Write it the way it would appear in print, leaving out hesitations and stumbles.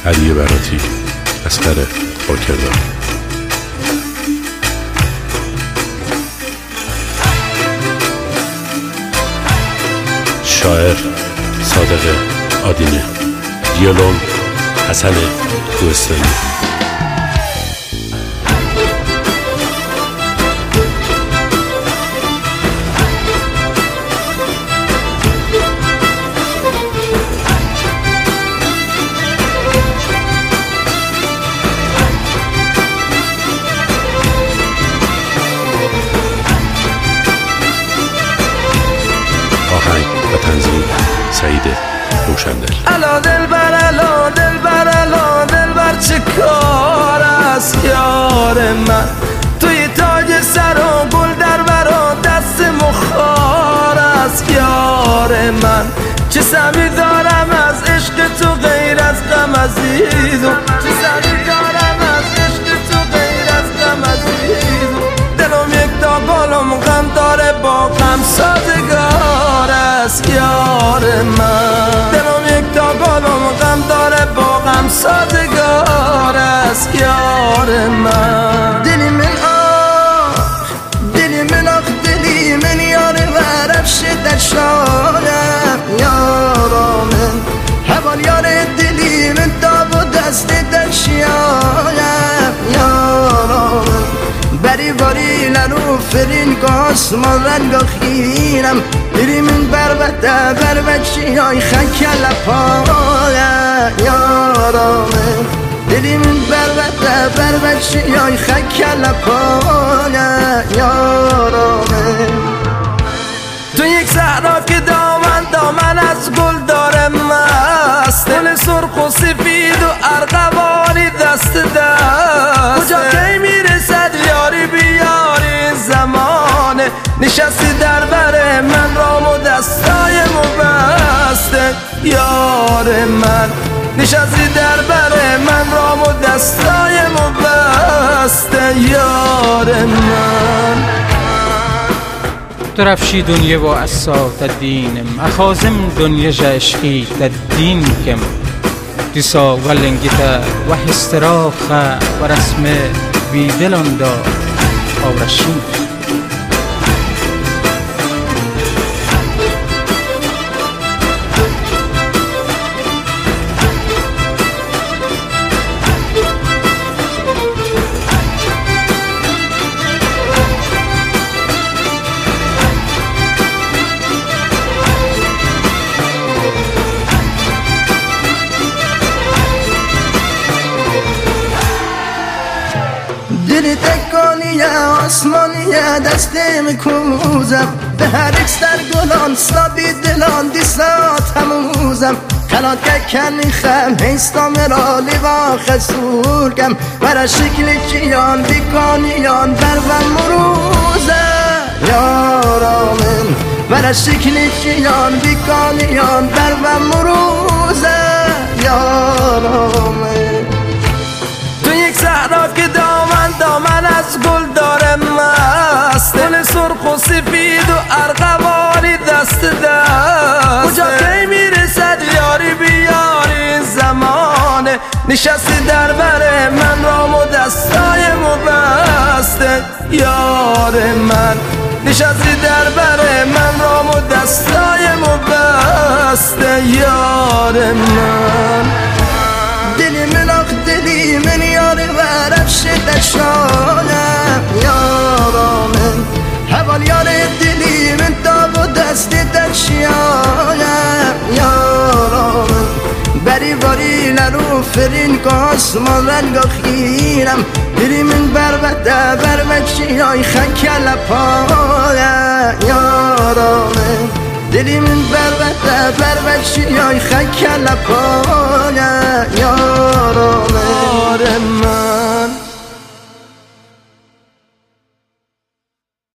علی براتی، اصغر باکردار. شاعر صادق آدینه. دیالوگ حسن کوهستانی. آهنگ و تنظیم سعید روشندل. الا دلبر، الا دلبر، الا دلبر چه کار است یار من، توی تاج سر و گل در برا دست مخار است یار من. چه سمی دارم از عشق تو غیر از غم عزیزم، چه سمی دارم از عشق تو غیر از غم عزیزم. دلم یک تا گلم غم داره با غم سازگار است یار من. دلم یک تا گلم غم داره با غم سازگار است یار من. دلی من آه، دلی من آخ، دلی من یار ورفش در شایم یارا من. حوال یار دلی من داب و دست در شیایم یارا من. بری باری لنو فرین گاس ما رنگ خیرم، دلی من بربته بربچی های خکل پایا یارا من. دلی من بربته بربچی های خکل پایا یارا من. تو یک صحرا که دامن از گل داره مست، گل سرخ و سفید و ارغوانی دست دست. کجا کی میرسد یاری بیاری زمانه، نشستی در بر من رام و دستای مبسته یار من. نشستی در بر من رام و دستای مبسته یار من. درفشی دنیا و اسات الدین اخازم دنیا عشقی الدین کم دیسا ولنگیتا و هستراخه و رسم بیدلان دا آورشین. دل تکانیه آسمانیه دستم کوزم، به هر یک سر گلان سابی دلان دیسات هموزم. خلات که کنی خم هیستا مرا لیوا خسورگم، برا شکل چیان بیکانیان بر و مروزه یارا من. برا شکل چیان بیکانیان بر و مروزه یارا من. تو یک صحرا که دامن از گل داره مست، گل سرخ و سفید و ارغوانی دست دست. کجا کی میرسد یاری بیاری زمانه، نشستی در بر من رام و دستای مبسته یار من. نشستی در بر من رام و دستای مبسته یار من. دلی من آخ، دلی من یار ورفش در شایم یارا من. حوال یار دلی من داب و دست در شیایم یارا من. بری باری لنو فرین گاس ما رنگ خیرم، دلی من بربته بربچی های خکل پایا یارا من. دلی من بربته بربچی های خکل پایا یارا من.